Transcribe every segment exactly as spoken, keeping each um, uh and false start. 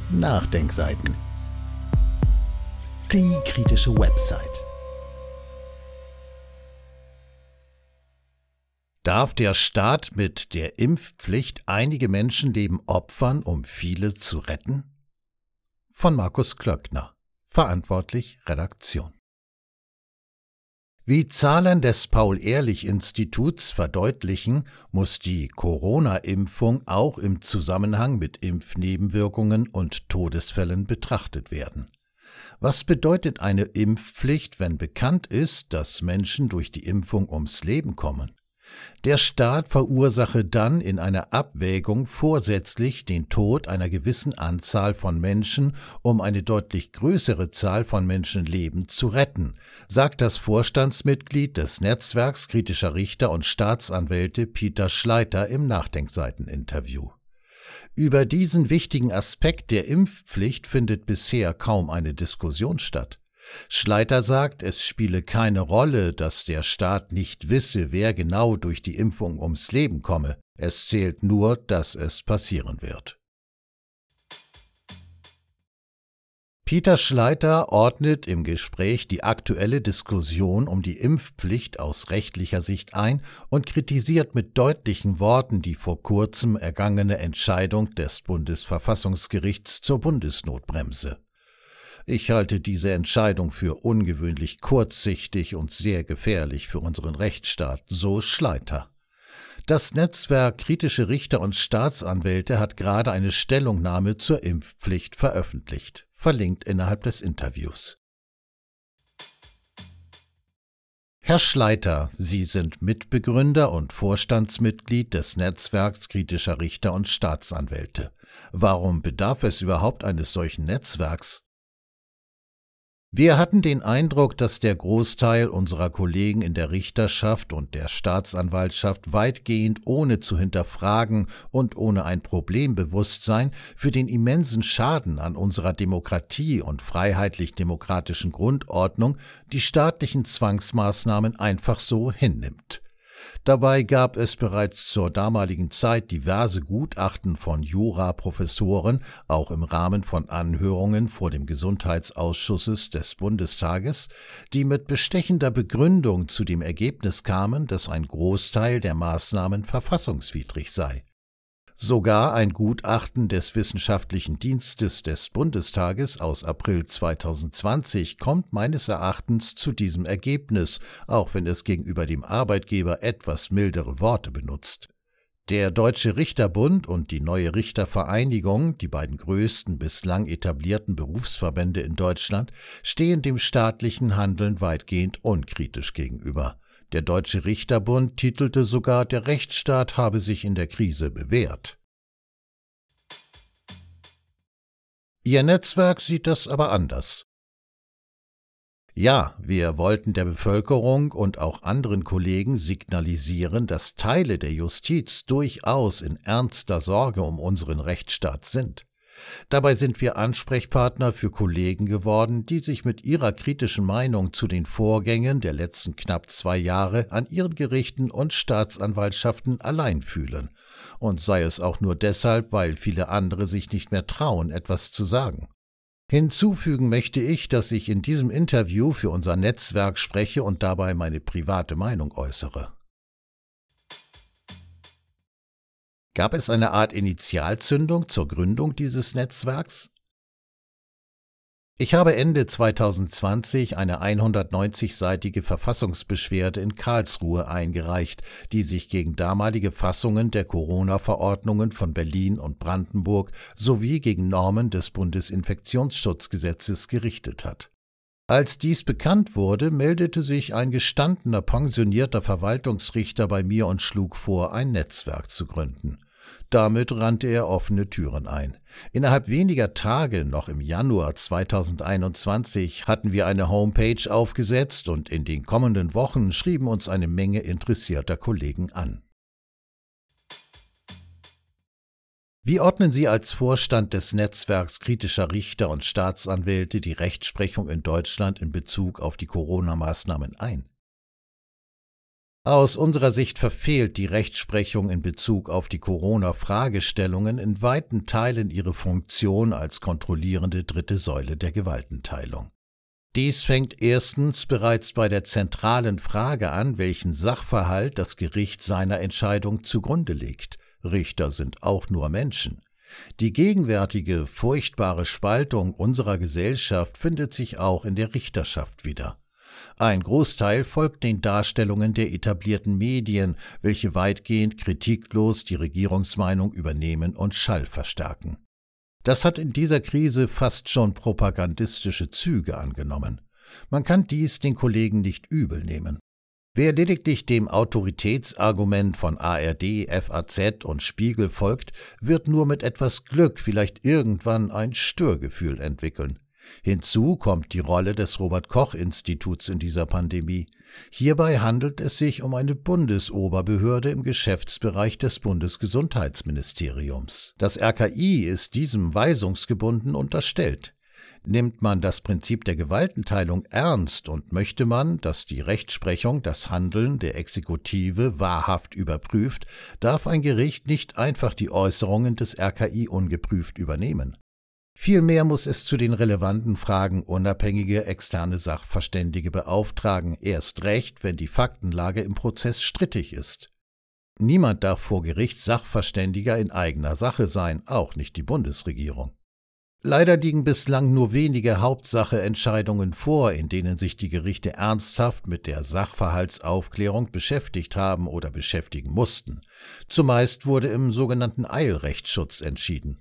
Nachdenkseiten. Die kritische Website. Darf der Staat mit der Impfpflicht einige Menschenleben opfern, um viele zu retten? Von Markus Klöckner, verantwortlich Redaktion. Wie Zahlen des Paul-Ehrlich-Instituts verdeutlichen, muss die Corona-Impfung auch im Zusammenhang mit Impfnebenwirkungen und Todesfällen betrachtet werden. Was bedeutet eine Impfpflicht, wenn bekannt ist, dass Menschen durch die Impfung ums Leben kommen? Der Staat verursache dann in einer Abwägung vorsätzlich den Tod einer gewissen Anzahl von Menschen, um eine deutlich größere Zahl von Menschenleben zu retten, sagt das Vorstandsmitglied des Netzwerks kritischer Richter und Staatsanwälte Peter Schleiter im Nachdenkseiten-Interview. Über diesen wichtigen Aspekt der Impfpflicht findet bisher kaum eine Diskussion statt. Schleiter sagt, es spiele keine Rolle, dass der Staat nicht wisse, wer genau durch die Impfung ums Leben komme. Es zählt nur, dass es passieren wird. Peter Schleiter ordnet im Gespräch die aktuelle Diskussion um die Impfpflicht aus rechtlicher Sicht ein und kritisiert mit deutlichen Worten die vor kurzem ergangene Entscheidung des Bundesverfassungsgerichts zur Bundesnotbremse. Ich halte diese Entscheidung für ungewöhnlich kurzsichtig und sehr gefährlich für unseren Rechtsstaat, so Schleiter. Das Netzwerk kritische Richter und Staatsanwälte hat gerade eine Stellungnahme zur Impfpflicht veröffentlicht, verlinkt innerhalb des Interviews. Herr Schleiter, Sie sind Mitbegründer und Vorstandsmitglied des Netzwerks kritischer Richter und Staatsanwälte. Warum bedarf es überhaupt eines solchen Netzwerks? Wir hatten den Eindruck, dass der Großteil unserer Kollegen in der Richterschaft und der Staatsanwaltschaft weitgehend ohne zu hinterfragen und ohne ein Problembewusstsein für den immensen Schaden an unserer Demokratie und freiheitlich-demokratischen Grundordnung die staatlichen Zwangsmaßnahmen einfach so hinnimmt. Dabei gab es bereits zur damaligen Zeit diverse Gutachten von Juraprofessoren, auch im Rahmen von Anhörungen vor dem Gesundheitsausschusses des Bundestages, die mit bestechender Begründung zu dem Ergebnis kamen, dass ein Großteil der Maßnahmen verfassungswidrig sei. Sogar ein Gutachten des Wissenschaftlichen Dienstes des Bundestages aus April zweitausendzwanzig kommt meines Erachtens zu diesem Ergebnis, auch wenn es gegenüber dem Arbeitgeber etwas mildere Worte benutzt. Der Deutsche Richterbund und die Neue Richtervereinigung, die beiden größten bislang etablierten Berufsverbände in Deutschland, stehen dem staatlichen Handeln weitgehend unkritisch gegenüber. Der Deutsche Richterbund titelte sogar, der Rechtsstaat habe sich in der Krise bewährt. Ihr Netzwerk sieht das aber anders. Ja, wir wollten der Bevölkerung und auch anderen Kollegen signalisieren, dass Teile der Justiz durchaus in ernster Sorge um unseren Rechtsstaat sind. Dabei sind wir Ansprechpartner für Kollegen geworden, die sich mit ihrer kritischen Meinung zu den Vorgängen der letzten knapp zwei Jahre an ihren Gerichten und Staatsanwaltschaften allein fühlen. Und sei es auch nur deshalb, weil viele andere sich nicht mehr trauen, etwas zu sagen. Hinzufügen möchte ich, dass ich in diesem Interview für unser Netzwerk spreche und dabei meine private Meinung äußere. Gab es eine Art Initialzündung zur Gründung dieses Netzwerks? Ich habe Ende zweitausendzwanzig eine hundertneunzigseitige Verfassungsbeschwerde in Karlsruhe eingereicht, die sich gegen damalige Fassungen der Corona-Verordnungen von Berlin und Brandenburg sowie gegen Normen des Bundesinfektionsschutzgesetzes gerichtet hat. Als dies bekannt wurde, meldete sich ein gestandener pensionierter Verwaltungsrichter bei mir und schlug vor, ein Netzwerk zu gründen. Damit rannte er offene Türen ein. Innerhalb weniger Tage, noch im Januar zweitausendeinundzwanzig, hatten wir eine Homepage aufgesetzt und in den kommenden Wochen schrieben uns eine Menge interessierter Kollegen an. Wie ordnen Sie als Vorstand des Netzwerks kritischer Richter und Staatsanwälte die Rechtsprechung in Deutschland in Bezug auf die Corona-Maßnahmen ein? Aus unserer Sicht verfehlt die Rechtsprechung in Bezug auf die Corona-Fragestellungen in weiten Teilen ihre Funktion als kontrollierende dritte Säule der Gewaltenteilung. Dies fängt erstens bereits bei der zentralen Frage an, welchen Sachverhalt das Gericht seiner Entscheidung zugrunde legt. Richter sind auch nur Menschen. Die gegenwärtige, furchtbare Spaltung unserer Gesellschaft findet sich auch in der Richterschaft wieder. Ein Großteil folgt den Darstellungen der etablierten Medien, welche weitgehend kritiklos die Regierungsmeinung übernehmen und Schall verstärken. Das hat in dieser Krise fast schon propagandistische Züge angenommen. Man kann dies den Kollegen nicht übel nehmen. Wer lediglich dem Autoritätsargument von A R D, F A Z und Spiegel folgt, wird nur mit etwas Glück vielleicht irgendwann ein Störgefühl entwickeln. Hinzu kommt die Rolle des Robert-Koch-Instituts in dieser Pandemie. Hierbei handelt es sich um eine Bundesoberbehörde im Geschäftsbereich des Bundesgesundheitsministeriums. Das R K I ist diesem weisungsgebunden unterstellt. Nimmt man das Prinzip der Gewaltenteilung ernst und möchte man, dass die Rechtsprechung das Handeln der Exekutive wahrhaft überprüft, darf ein Gericht nicht einfach die Äußerungen des R K I ungeprüft übernehmen. Vielmehr muss es zu den relevanten Fragen unabhängige externe Sachverständige beauftragen, erst recht, wenn die Faktenlage im Prozess strittig ist. Niemand darf vor Gericht Sachverständiger in eigener Sache sein, auch nicht die Bundesregierung. Leider liegen bislang nur wenige Hauptsacheentscheidungen vor, in denen sich die Gerichte ernsthaft mit der Sachverhaltsaufklärung beschäftigt haben oder beschäftigen mussten. Zumeist wurde im sogenannten Eilrechtsschutz entschieden.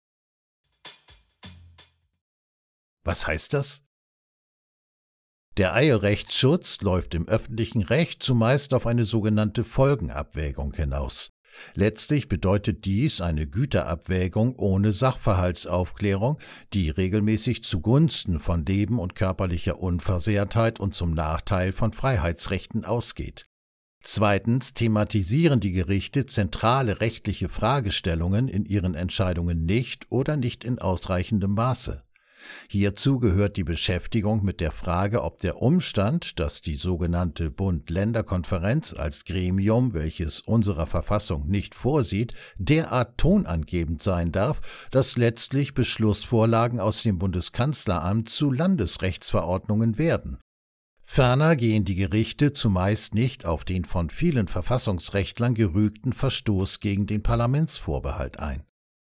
Was heißt das? Der Eilrechtsschutz läuft im öffentlichen Recht zumeist auf eine sogenannte Folgenabwägung hinaus. Letztlich bedeutet dies eine Güterabwägung ohne Sachverhaltsaufklärung, die regelmäßig zugunsten von Leben und körperlicher Unversehrtheit und zum Nachteil von Freiheitsrechten ausgeht. Zweitens thematisieren die Gerichte zentrale rechtliche Fragestellungen in ihren Entscheidungen nicht oder nicht in ausreichendem Maße. Hierzu gehört die Beschäftigung mit der Frage, ob der Umstand, dass die sogenannte Bund-Länder-Konferenz als Gremium, welches unserer Verfassung nicht vorsieht, derart tonangebend sein darf, dass letztlich Beschlussvorlagen aus dem Bundeskanzleramt zu Landesrechtsverordnungen werden. Ferner gehen die Gerichte zumeist nicht auf den von vielen Verfassungsrechtlern gerügten Verstoß gegen den Parlamentsvorbehalt ein.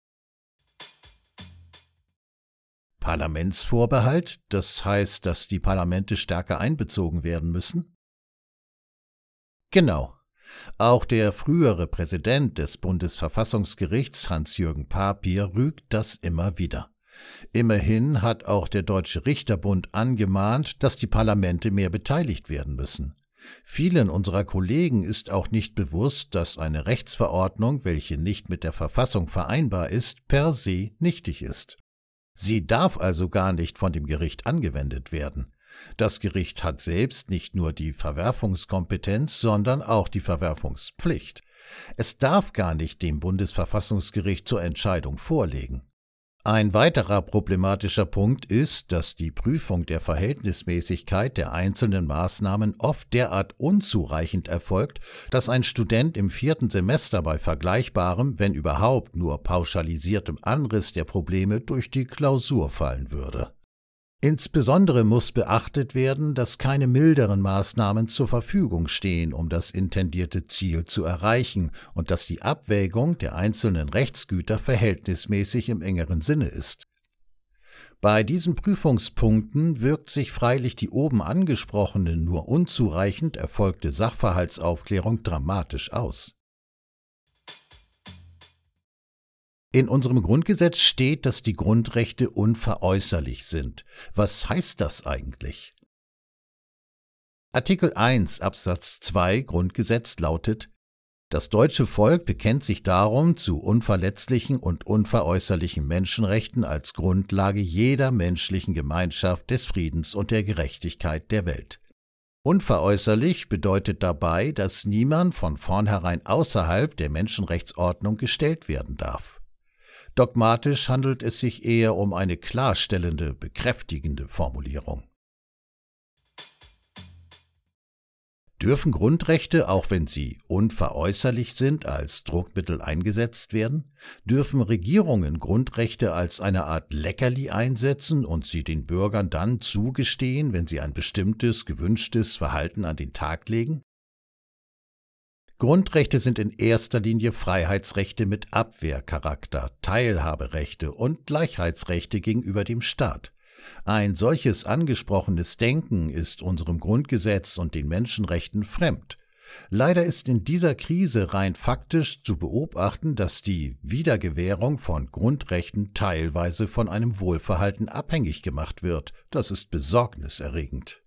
Parlamentsvorbehalt, das heißt, dass die Parlamente stärker einbezogen werden müssen? Genau. Auch der frühere Präsident des Bundesverfassungsgerichts, Hans-Jürgen Papier, rügt das immer wieder. Immerhin hat auch der Deutsche Richterbund angemahnt, dass die Parlamente mehr beteiligt werden müssen. Vielen unserer Kollegen ist auch nicht bewusst, dass eine Rechtsverordnung, welche nicht mit der Verfassung vereinbar ist, per se nichtig ist. Sie darf also gar nicht von dem Gericht angewendet werden. Das Gericht hat selbst nicht nur die Verwerfungskompetenz, sondern auch die Verwerfungspflicht. Es darf gar nicht dem Bundesverfassungsgericht zur Entscheidung vorlegen. Ein weiterer problematischer Punkt ist, dass die Prüfung der Verhältnismäßigkeit der einzelnen Maßnahmen oft derart unzureichend erfolgt, dass ein Student im vierten Semester bei vergleichbarem, wenn überhaupt nur pauschalisiertem Anriss der Probleme durch die Klausur fallen würde. Insbesondere muss beachtet werden, dass keine milderen Maßnahmen zur Verfügung stehen, um das intendierte Ziel zu erreichen, und dass die Abwägung der einzelnen Rechtsgüter verhältnismäßig im engeren Sinne ist. Bei diesen Prüfungspunkten wirkt sich freilich die oben angesprochene, nur unzureichend erfolgte Sachverhaltsaufklärung dramatisch aus. In unserem Grundgesetz steht, dass die Grundrechte unveräußerlich sind. Was heißt das eigentlich? Artikel eins Absatz zwei Grundgesetz lautet: Das deutsche Volk bekennt sich darum zu unverletzlichen und unveräußerlichen Menschenrechten als Grundlage jeder menschlichen Gemeinschaft, des Friedens und der Gerechtigkeit der Welt. Unveräußerlich bedeutet dabei, dass niemand von vornherein außerhalb der Menschenrechtsordnung gestellt werden darf. Dogmatisch handelt es sich eher um eine klarstellende, bekräftigende Formulierung. Dürfen Grundrechte, auch wenn sie unveräußerlich sind, als Druckmittel eingesetzt werden? Dürfen Regierungen Grundrechte als eine Art Leckerli einsetzen und sie den Bürgern dann zugestehen, wenn sie ein bestimmtes, gewünschtes Verhalten an den Tag legen? Grundrechte sind in erster Linie Freiheitsrechte mit Abwehrcharakter, Teilhaberechte und Gleichheitsrechte gegenüber dem Staat. Ein solches angesprochenes Denken ist unserem Grundgesetz und den Menschenrechten fremd. Leider ist in dieser Krise rein faktisch zu beobachten, dass die Wiedergewährung von Grundrechten teilweise von einem Wohlverhalten abhängig gemacht wird. Das ist besorgniserregend.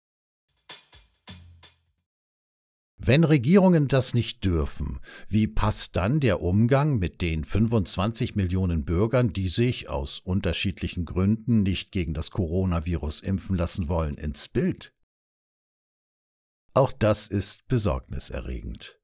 Wenn Regierungen das nicht dürfen, wie passt dann der Umgang mit den fünfundzwanzig Millionen Bürgern, die sich aus unterschiedlichen Gründen nicht gegen das Coronavirus impfen lassen wollen, ins Bild? Auch das ist besorgniserregend.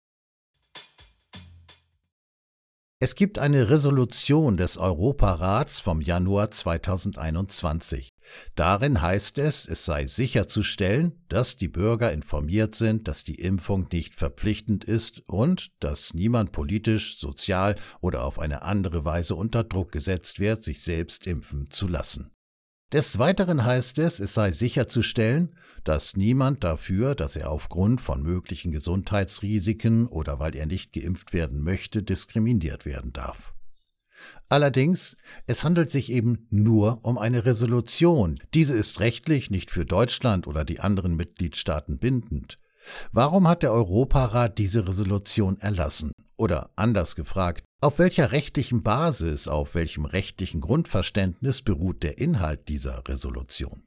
Es gibt eine Resolution des Europarats vom Januar zweitausendeinundzwanzig. Darin heißt es, es sei sicherzustellen, dass die Bürger informiert sind, dass die Impfung nicht verpflichtend ist und dass niemand politisch, sozial oder auf eine andere Weise unter Druck gesetzt wird, sich selbst impfen zu lassen. Des Weiteren heißt es, es sei sicherzustellen, dass niemand dafür, dass er aufgrund von möglichen Gesundheitsrisiken oder weil er nicht geimpft werden möchte, diskriminiert werden darf. Allerdings, es handelt sich eben nur um eine Resolution. Diese ist rechtlich nicht für Deutschland oder die anderen Mitgliedstaaten bindend. Warum hat der Europarat diese Resolution erlassen? Oder anders gefragt, auf welcher rechtlichen Basis, auf welchem rechtlichen Grundverständnis beruht der Inhalt dieser Resolution?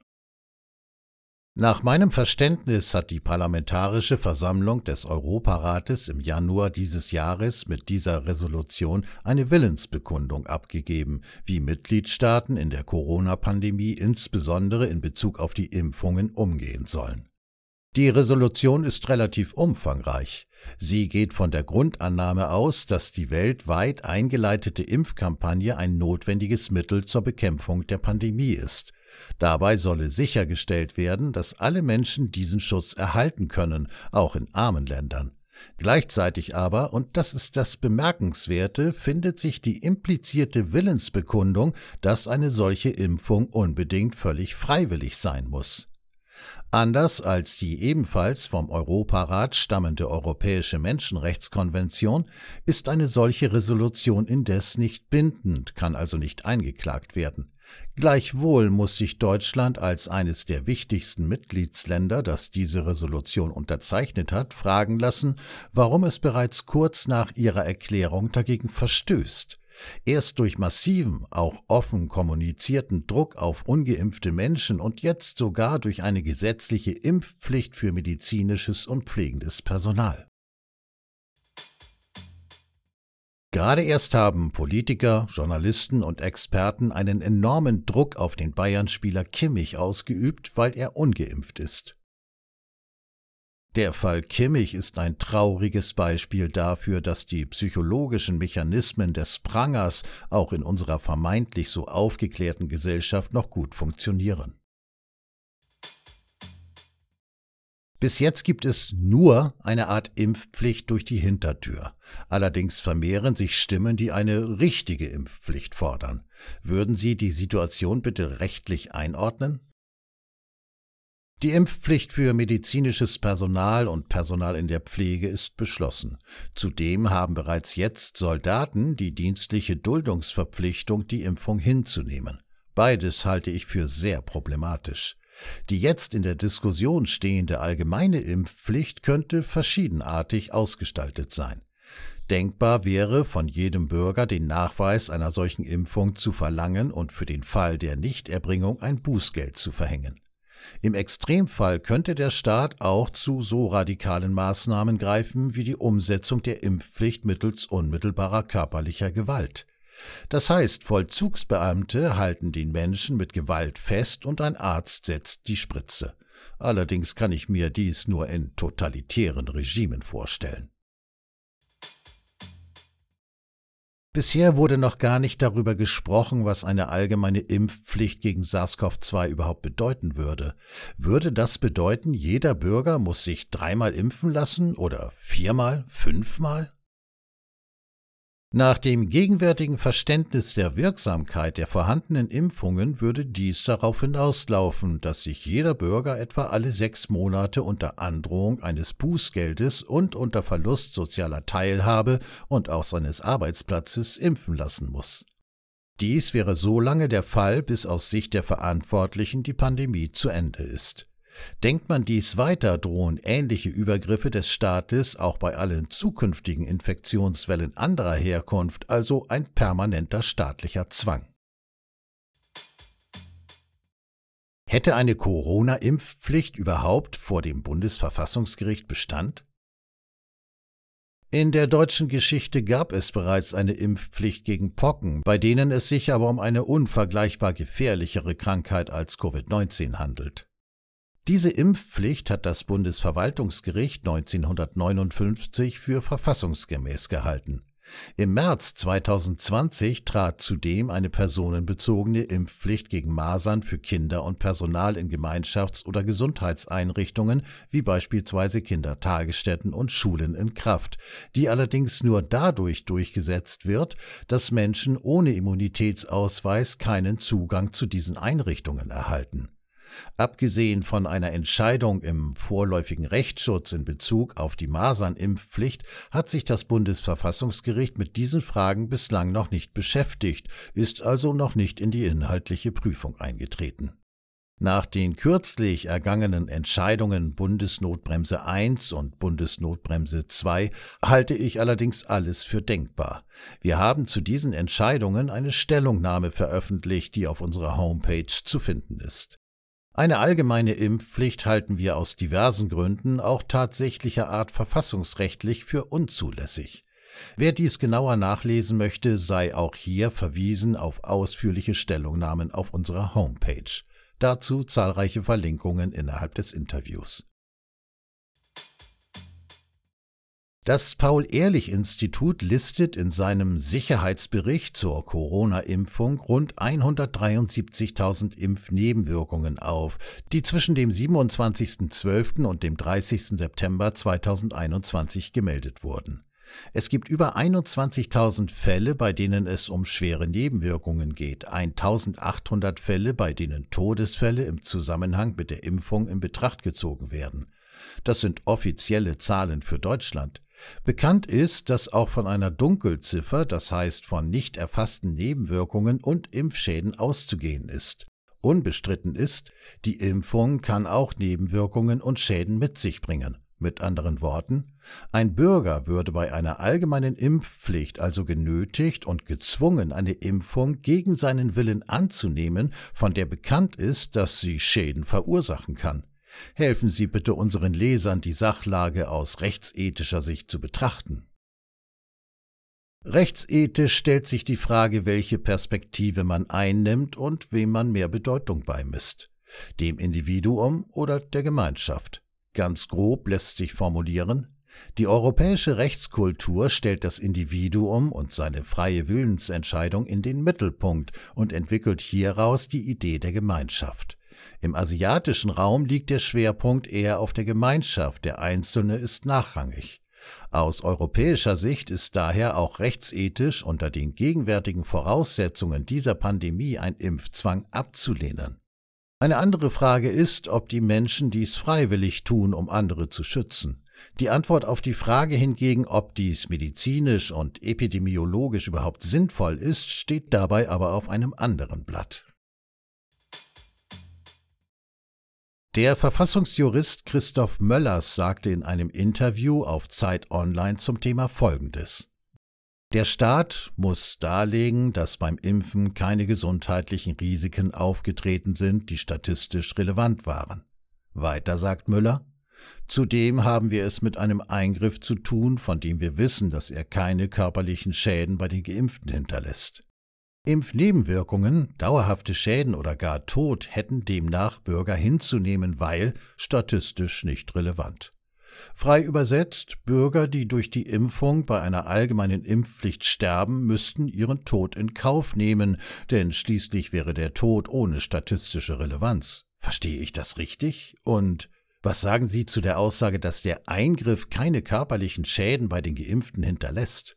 Nach meinem Verständnis hat die Parlamentarische Versammlung des Europarates im Januar dieses Jahres mit dieser Resolution eine Willensbekundung abgegeben, wie Mitgliedstaaten in der Corona-Pandemie insbesondere in Bezug auf die Impfungen umgehen sollen. Die Resolution ist relativ umfangreich. Sie geht von der Grundannahme aus, dass die weltweit eingeleitete Impfkampagne ein notwendiges Mittel zur Bekämpfung der Pandemie ist. Dabei solle sichergestellt werden, dass alle Menschen diesen Schutz erhalten können, auch in armen Ländern. Gleichzeitig aber, und das ist das Bemerkenswerte, findet sich die implizierte Willensbekundung, dass eine solche Impfung unbedingt völlig freiwillig sein muss. Anders als die ebenfalls vom Europarat stammende Europäische Menschenrechtskonvention ist eine solche Resolution indes nicht bindend, kann also nicht eingeklagt werden. Gleichwohl muss sich Deutschland als eines der wichtigsten Mitgliedsländer, das diese Resolution unterzeichnet hat, fragen lassen, warum es bereits kurz nach ihrer Erklärung dagegen verstößt. Erst durch massiven, auch offen kommunizierten Druck auf ungeimpfte Menschen und jetzt sogar durch eine gesetzliche Impfpflicht für medizinisches und pflegendes Personal. Gerade erst haben Politiker, Journalisten und Experten einen enormen Druck auf den Bayern-Spieler Kimmich ausgeübt, weil er ungeimpft ist. Der Fall Kimmich ist ein trauriges Beispiel dafür, dass die psychologischen Mechanismen des Prangers auch in unserer vermeintlich so aufgeklärten Gesellschaft noch gut funktionieren. Bis jetzt gibt es nur eine Art Impfpflicht durch die Hintertür. Allerdings vermehren sich Stimmen, die eine richtige Impfpflicht fordern. Würden Sie die Situation bitte rechtlich einordnen? Die Impfpflicht für medizinisches Personal und Personal in der Pflege ist beschlossen. Zudem haben bereits jetzt Soldaten die dienstliche Duldungsverpflichtung, die Impfung hinzunehmen. Beides halte ich für sehr problematisch. Die jetzt in der Diskussion stehende allgemeine Impfpflicht könnte verschiedenartig ausgestaltet sein. Denkbar wäre, von jedem Bürger den Nachweis einer solchen Impfung zu verlangen und für den Fall der Nichterbringung ein Bußgeld zu verhängen. Im Extremfall könnte der Staat auch zu so radikalen Maßnahmen greifen wie die Umsetzung der Impfpflicht mittels unmittelbarer körperlicher Gewalt. Das heißt, Vollzugsbeamte halten den Menschen mit Gewalt fest und ein Arzt setzt die Spritze. Allerdings kann ich mir dies nur in totalitären Regimen vorstellen. Bisher wurde noch gar nicht darüber gesprochen, was eine allgemeine Impfpflicht gegen SARS-C o V zwei überhaupt bedeuten würde. Würde das bedeuten, jeder Bürger muss sich dreimal impfen lassen oder viermal, fünfmal? Nach dem gegenwärtigen Verständnis der Wirksamkeit der vorhandenen Impfungen würde dies darauf hinauslaufen, dass sich jeder Bürger etwa alle sechs Monate unter Androhung eines Bußgeldes und unter Verlust sozialer Teilhabe und auch seines Arbeitsplatzes impfen lassen muss. Dies wäre so lange der Fall, bis aus Sicht der Verantwortlichen die Pandemie zu Ende ist. Denkt man dies weiter, drohen ähnliche Übergriffe des Staates auch bei allen zukünftigen Infektionswellen anderer Herkunft, also ein permanenter staatlicher Zwang. Hätte eine Corona-Impfpflicht überhaupt vor dem Bundesverfassungsgericht Bestand? In der deutschen Geschichte gab es bereits eine Impfpflicht gegen Pocken, bei denen es sich aber um eine unvergleichbar gefährlichere Krankheit als Covid neunzehn handelt. Diese Impfpflicht hat das Bundesverwaltungsgericht neunzehnhundertneunundfünfzig für verfassungsgemäß gehalten. Im März zweitausendzwanzig trat zudem eine personenbezogene Impfpflicht gegen Masern für Kinder und Personal in Gemeinschafts- oder Gesundheitseinrichtungen wie beispielsweise Kindertagesstätten und Schulen in Kraft, die allerdings nur dadurch durchgesetzt wird, dass Menschen ohne Immunitätsausweis keinen Zugang zu diesen Einrichtungen erhalten. Abgesehen von einer Entscheidung im vorläufigen Rechtsschutz in Bezug auf die Masernimpfpflicht hat sich das Bundesverfassungsgericht mit diesen Fragen bislang noch nicht beschäftigt, ist also noch nicht in die inhaltliche Prüfung eingetreten. Nach den kürzlich ergangenen Entscheidungen Bundesnotbremse eins und Bundesnotbremse zwei halte ich allerdings alles für denkbar. Wir haben zu diesen Entscheidungen eine Stellungnahme veröffentlicht, die auf unserer Homepage zu finden ist. Eine allgemeine Impfpflicht halten wir aus diversen Gründen auch tatsächlicher Art verfassungsrechtlich für unzulässig. Wer dies genauer nachlesen möchte, sei auch hier verwiesen auf ausführliche Stellungnahmen auf unserer Homepage. Dazu zahlreiche Verlinkungen innerhalb des Interviews. Das Paul-Ehrlich-Institut listet in seinem Sicherheitsbericht zur Corona-Impfung rund hundertdreiundsiebzigtausend Impfnebenwirkungen auf, die zwischen dem siebenundzwanzigsten zwölften und dem dreißigsten September zweitausendeinundzwanzig gemeldet wurden. Es gibt über einundzwanzigtausend Fälle, bei denen es um schwere Nebenwirkungen geht, eintausendachthundert Fälle, bei denen Todesfälle im Zusammenhang mit der Impfung in Betracht gezogen werden. Das sind offizielle Zahlen für Deutschland. Bekannt ist, dass auch von einer Dunkelziffer, das heißt von nicht erfassten Nebenwirkungen und Impfschäden auszugehen ist. Unbestritten ist, die Impfung kann auch Nebenwirkungen und Schäden mit sich bringen. Mit anderen Worten, ein Bürger würde bei einer allgemeinen Impfpflicht also genötigt und gezwungen, eine Impfung gegen seinen Willen anzunehmen, von der bekannt ist, dass sie Schäden verursachen kann. Helfen Sie bitte unseren Lesern, die Sachlage aus rechtsethischer Sicht zu betrachten. Rechtsethisch stellt sich die Frage, welche Perspektive man einnimmt und wem man mehr Bedeutung beimisst. Dem Individuum oder der Gemeinschaft. Ganz grob lässt sich formulieren: Die europäische Rechtskultur stellt das Individuum und seine freie Willensentscheidung in den Mittelpunkt und entwickelt hieraus die Idee der Gemeinschaft. Im asiatischen Raum liegt der Schwerpunkt eher auf der Gemeinschaft, der Einzelne ist nachrangig. Aus europäischer Sicht ist daher auch rechtsethisch unter den gegenwärtigen Voraussetzungen dieser Pandemie ein Impfzwang abzulehnen. Eine andere Frage ist, ob die Menschen dies freiwillig tun, um andere zu schützen. Die Antwort auf die Frage hingegen, ob dies medizinisch und epidemiologisch überhaupt sinnvoll ist, steht dabei aber auf einem anderen Blatt. Der Verfassungsjurist Christoph Möllers sagte in einem Interview auf Zeit Online zum Thema Folgendes: Der Staat muss darlegen, dass beim Impfen keine gesundheitlichen Risiken aufgetreten sind, die statistisch relevant waren. Weiter sagt Müller: Zudem haben wir es mit einem Eingriff zu tun, von dem wir wissen, dass er keine körperlichen Schäden bei den Geimpften hinterlässt. Impfnebenwirkungen, dauerhafte Schäden oder gar Tod hätten demnach Bürger hinzunehmen, weil statistisch nicht relevant. Frei übersetzt, Bürger, die durch die Impfung bei einer allgemeinen Impfpflicht sterben, müssten ihren Tod in Kauf nehmen, denn schließlich wäre der Tod ohne statistische Relevanz. Verstehe ich das richtig? Und was sagen Sie zu der Aussage, dass der Eingriff keine körperlichen Schäden bei den Geimpften hinterlässt?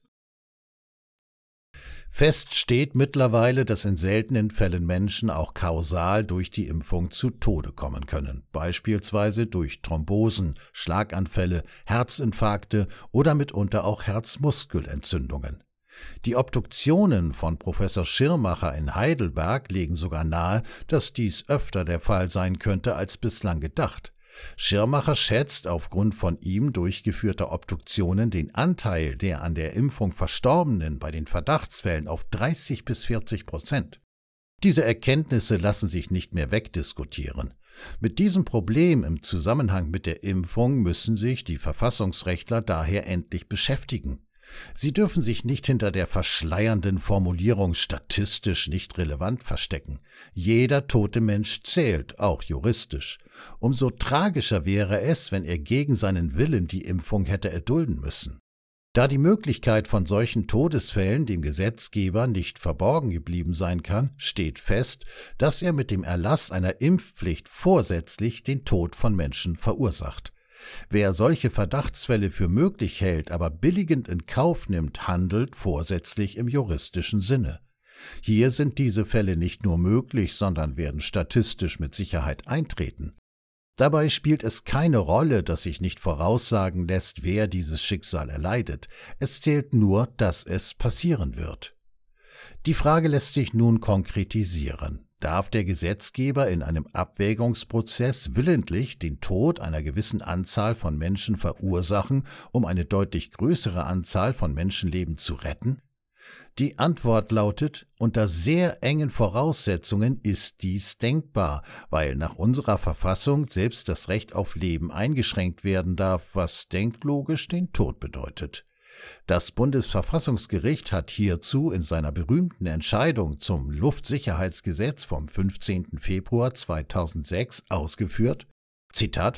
Fest steht mittlerweile, dass in seltenen Fällen Menschen auch kausal durch die Impfung zu Tode kommen können, beispielsweise durch Thrombosen, Schlaganfälle, Herzinfarkte oder mitunter auch Herzmuskelentzündungen. Die Obduktionen von Professor Schirmacher in Heidelberg legen sogar nahe, dass dies öfter der Fall sein könnte als bislang gedacht. Schirmacher schätzt aufgrund von ihm durchgeführter Obduktionen den Anteil der an der Impfung Verstorbenen bei den Verdachtsfällen auf dreißig bis vierzig Prozent. Diese Erkenntnisse lassen sich nicht mehr wegdiskutieren. Mit diesem Problem im Zusammenhang mit der Impfung müssen sich die Verfassungsrechtler daher endlich beschäftigen. Sie dürfen sich nicht hinter der verschleiernden Formulierung statistisch nicht relevant verstecken. Jeder tote Mensch zählt, auch juristisch. Umso tragischer wäre es, wenn er gegen seinen Willen die Impfung hätte erdulden müssen. Da die Möglichkeit von solchen Todesfällen dem Gesetzgeber nicht verborgen geblieben sein kann, steht fest, dass er mit dem Erlass einer Impfpflicht vorsätzlich den Tod von Menschen verursacht. Wer solche Verdachtsfälle für möglich hält, aber billigend in Kauf nimmt, handelt vorsätzlich im juristischen Sinne. Hier sind diese Fälle nicht nur möglich, sondern werden statistisch mit Sicherheit eintreten. Dabei spielt es keine Rolle, dass sich nicht voraussagen lässt, wer dieses Schicksal erleidet. Es zählt nur, dass es passieren wird. Die Frage lässt sich nun konkretisieren. Darf der Gesetzgeber in einem Abwägungsprozess willentlich den Tod einer gewissen Anzahl von Menschen verursachen, um eine deutlich größere Anzahl von Menschenleben zu retten? Die Antwort lautet, unter sehr engen Voraussetzungen ist dies denkbar, weil nach unserer Verfassung selbst das Recht auf Leben eingeschränkt werden darf, was denklogisch den Tod bedeutet. Das Bundesverfassungsgericht hat hierzu in seiner berühmten Entscheidung zum Luftsicherheitsgesetz vom fünfzehnten Februar zweitausendsechs ausgeführt, Zitat,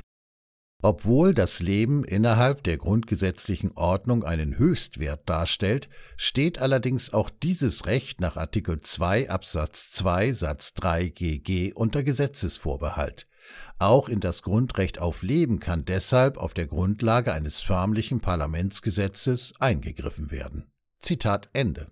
obwohl das Leben innerhalb der grundgesetzlichen Ordnung einen Höchstwert darstellt, steht allerdings auch dieses Recht nach Artikel zwei Absatz zwei Satz drei G G unter Gesetzesvorbehalt. Auch in das Grundrecht auf Leben kann deshalb auf der Grundlage eines förmlichen Parlamentsgesetzes eingegriffen werden. Zitat Ende.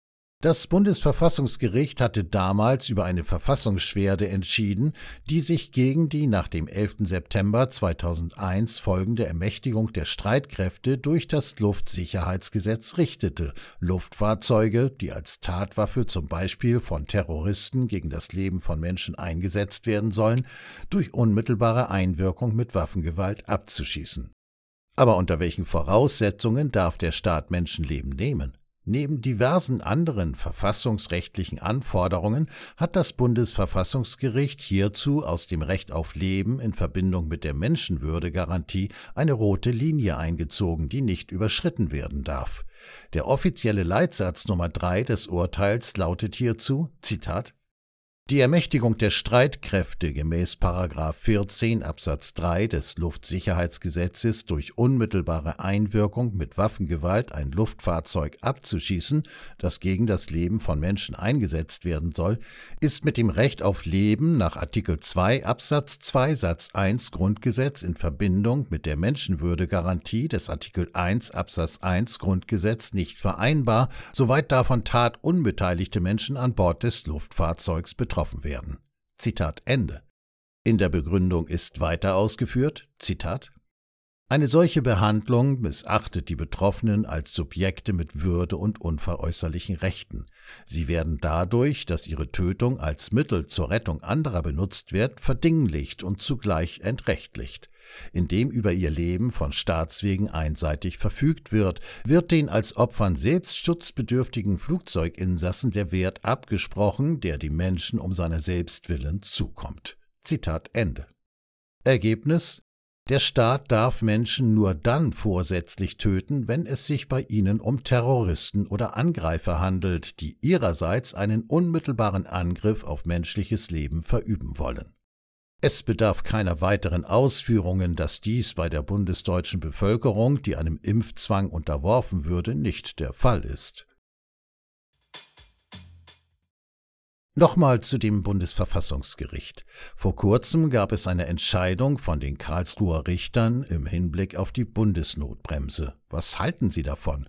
Das Bundesverfassungsgericht hatte damals über eine Verfassungsbeschwerde entschieden, die sich gegen die nach dem elften September zweitausendeins folgende Ermächtigung der Streitkräfte durch das Luftsicherheitsgesetz richtete, Luftfahrzeuge, die als Tatwaffe zum Beispiel von Terroristen gegen das Leben von Menschen eingesetzt werden sollen, durch unmittelbare Einwirkung mit Waffengewalt abzuschießen. Aber unter welchen Voraussetzungen darf der Staat Menschenleben nehmen? Neben diversen anderen verfassungsrechtlichen Anforderungen hat das Bundesverfassungsgericht hierzu aus dem Recht auf Leben in Verbindung mit der Menschenwürdegarantie eine rote Linie eingezogen, die nicht überschritten werden darf. Der offizielle Leitsatz Nummer drei des Urteils lautet hierzu, Zitat, die Ermächtigung der Streitkräfte gemäß Paragraph vierzehn Absatz drei des Luftsicherheitsgesetzes durch unmittelbare Einwirkung mit Waffengewalt ein Luftfahrzeug abzuschießen, das gegen das Leben von Menschen eingesetzt werden soll, ist mit dem Recht auf Leben nach Artikel zwei Absatz zwei Satz eins Grundgesetz in Verbindung mit der Menschenwürdegarantie des Artikel eins Absatz eins Grundgesetz nicht vereinbar, soweit davon tatunbeteiligte Menschen an Bord des Luftfahrzeugs betroffen werden. Zitat Ende. In der Begründung ist weiter ausgeführt, Zitat, eine solche Behandlung missachtet die Betroffenen als Subjekte mit Würde und unveräußerlichen Rechten. Sie werden dadurch, dass ihre Tötung als Mittel zur Rettung anderer benutzt wird, verdinglicht und zugleich entrechtlicht. Indem über ihr Leben von Staatswegen einseitig verfügt wird, wird den als Opfern selbst schutzbedürftigen Flugzeuginsassen der Wert abgesprochen, der dem Menschen um seiner selbst willen zukommt. Zitat Ende. Ergebnis: Der Staat darf Menschen nur dann vorsätzlich töten, wenn es sich bei ihnen um Terroristen oder Angreifer handelt, die ihrerseits einen unmittelbaren Angriff auf menschliches Leben verüben wollen. Es bedarf keiner weiteren Ausführungen, dass dies bei der bundesdeutschen Bevölkerung, die einem Impfzwang unterworfen würde, nicht der Fall ist. Nochmal zu dem Bundesverfassungsgericht. Vor kurzem gab es eine Entscheidung von den Karlsruher Richtern im Hinblick auf die Bundesnotbremse. Was halten Sie davon?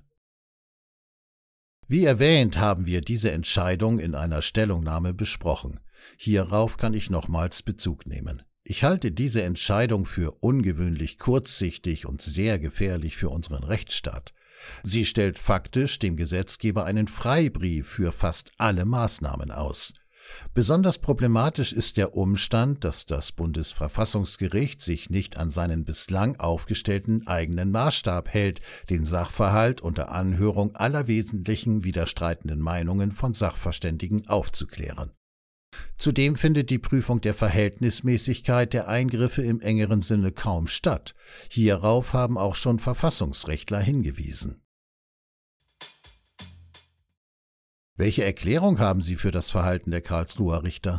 Wie erwähnt, haben wir diese Entscheidung in einer Stellungnahme besprochen. Hierauf kann ich nochmals Bezug nehmen. Ich halte diese Entscheidung für ungewöhnlich kurzsichtig und sehr gefährlich für unseren Rechtsstaat. Sie stellt faktisch dem Gesetzgeber einen Freibrief für fast alle Maßnahmen aus. Besonders problematisch ist der Umstand, dass das Bundesverfassungsgericht sich nicht an seinen bislang aufgestellten eigenen Maßstab hält, den Sachverhalt unter Anhörung aller wesentlichen widerstreitenden Meinungen von Sachverständigen aufzuklären. Zudem findet die Prüfung der Verhältnismäßigkeit der Eingriffe im engeren Sinne kaum statt. Hierauf haben auch schon Verfassungsrechtler hingewiesen. Welche Erklärung haben Sie für das Verhalten der Karlsruher Richter?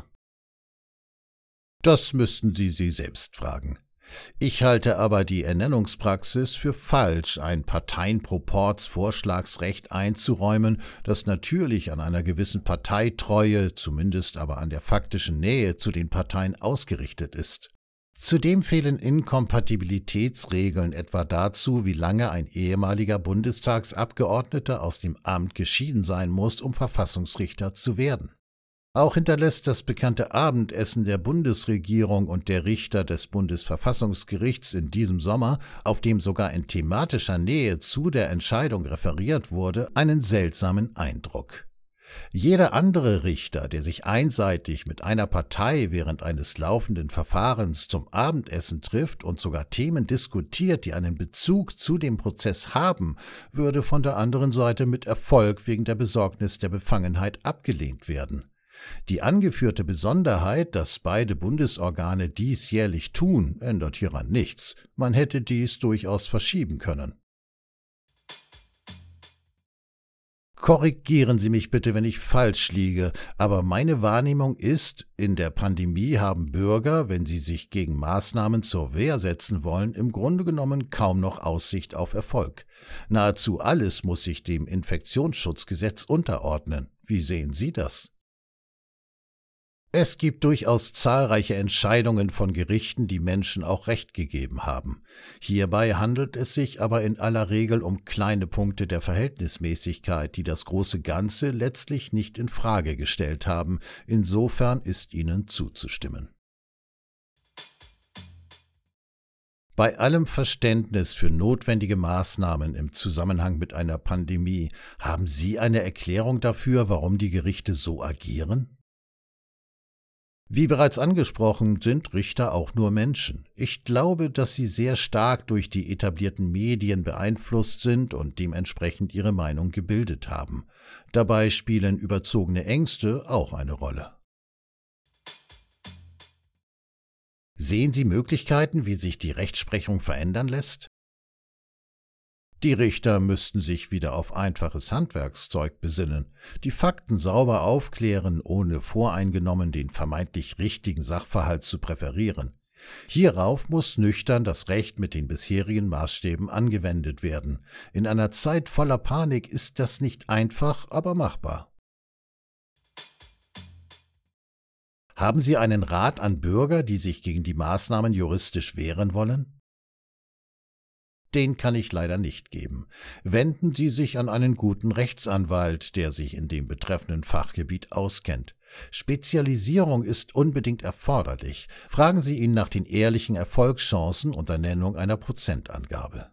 Das müssten Sie sie selbst fragen. Ich halte aber die Ernennungspraxis für falsch, ein Parteienproporz-Vorschlagsrecht einzuräumen, das natürlich an einer gewissen Parteitreue, zumindest aber an der faktischen Nähe zu den Parteien ausgerichtet ist. Zudem fehlen Inkompatibilitätsregeln etwa dazu, wie lange ein ehemaliger Bundestagsabgeordneter aus dem Amt geschieden sein muss, um Verfassungsrichter zu werden. Auch hinterlässt das bekannte Abendessen der Bundesregierung und der Richter des Bundesverfassungsgerichts in diesem Sommer, auf dem sogar in thematischer Nähe zu der Entscheidung referiert wurde, einen seltsamen Eindruck. Jeder andere Richter, der sich einseitig mit einer Partei während eines laufenden Verfahrens zum Abendessen trifft und sogar Themen diskutiert, die einen Bezug zu dem Prozess haben, würde von der anderen Seite mit Erfolg wegen der Besorgnis der Befangenheit abgelehnt werden. Die angeführte Besonderheit, dass beide Bundesorgane dies jährlich tun, ändert hieran nichts. Man hätte dies durchaus verschieben können. Korrigieren Sie mich bitte, wenn ich falsch liege, aber meine Wahrnehmung ist, in der Pandemie haben Bürger, wenn sie sich gegen Maßnahmen zur Wehr setzen wollen, im Grunde genommen kaum noch Aussicht auf Erfolg. Nahezu alles muss sich dem Infektionsschutzgesetz unterordnen. Wie sehen Sie das? Es gibt durchaus zahlreiche Entscheidungen von Gerichten, die Menschen auch Recht gegeben haben. Hierbei handelt es sich aber in aller Regel um kleine Punkte der Verhältnismäßigkeit, die das große Ganze letztlich nicht in Frage gestellt haben. Insofern ist ihnen zuzustimmen. Bei allem Verständnis für notwendige Maßnahmen im Zusammenhang mit einer Pandemie, haben Sie eine Erklärung dafür, warum die Gerichte so agieren? Wie bereits angesprochen, sind Richter auch nur Menschen. Ich glaube, dass sie sehr stark durch die etablierten Medien beeinflusst sind und dementsprechend ihre Meinung gebildet haben. Dabei spielen überzogene Ängste auch eine Rolle. Sehen Sie Möglichkeiten, wie sich die Rechtsprechung verändern lässt? Die Richter müssten sich wieder auf einfaches Handwerkszeug besinnen, die Fakten sauber aufklären, ohne voreingenommen den vermeintlich richtigen Sachverhalt zu präferieren. Hierauf muss nüchtern das Recht mit den bisherigen Maßstäben angewendet werden. In einer Zeit voller Panik ist das nicht einfach, aber machbar. Haben Sie einen Rat an Bürger, die sich gegen die Maßnahmen juristisch wehren wollen? Den kann ich leider nicht geben. Wenden Sie sich an einen guten Rechtsanwalt, der sich in dem betreffenden Fachgebiet auskennt. Spezialisierung ist unbedingt erforderlich. Fragen Sie ihn nach den ehrlichen Erfolgschancen unter Nennung einer Prozentangabe.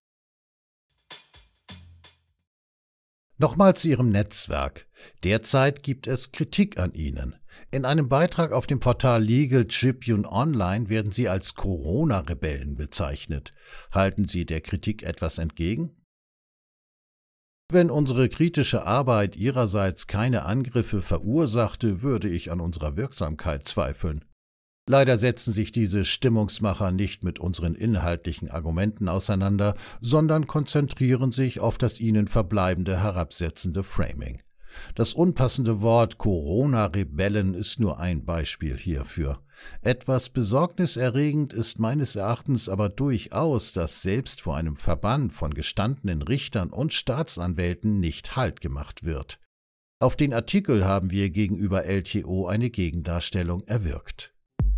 Nochmal zu Ihrem Netzwerk. Derzeit gibt es Kritik an Ihnen. In einem Beitrag auf dem Portal Legal Tribune Online werden Sie als Corona-Rebellen bezeichnet. Halten Sie der Kritik etwas entgegen? Wenn unsere kritische Arbeit Ihrerseits keine Angriffe verursachte, würde ich an unserer Wirksamkeit zweifeln. Leider setzen sich diese Stimmungsmacher nicht mit unseren inhaltlichen Argumenten auseinander, sondern konzentrieren sich auf das ihnen verbleibende herabsetzende Framing. Das unpassende Wort Corona-Rebellen ist nur ein Beispiel hierfür. Etwas besorgniserregend ist meines Erachtens aber durchaus, dass selbst vor einem Verband von gestandenen Richtern und Staatsanwälten nicht Halt gemacht wird. Auf den Artikel haben wir gegenüber L T O eine Gegendarstellung erwirkt.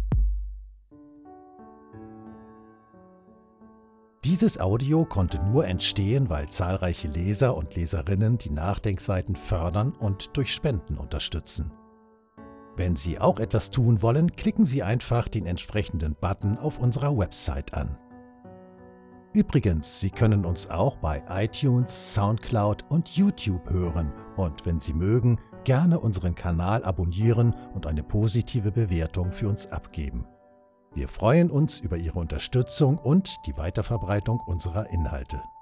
Dieses Audio konnte nur entstehen, weil zahlreiche Leser und Leserinnen die Nachdenkseiten fördern und durch Spenden unterstützen. Wenn Sie auch etwas tun wollen, klicken Sie einfach den entsprechenden Button auf unserer Website an. Übrigens, Sie können uns auch bei iTunes, Soundcloud und YouTube hören und wenn Sie mögen, gerne unseren Kanal abonnieren und eine positive Bewertung für uns abgeben. Wir freuen uns über Ihre Unterstützung und die Weiterverbreitung unserer Inhalte.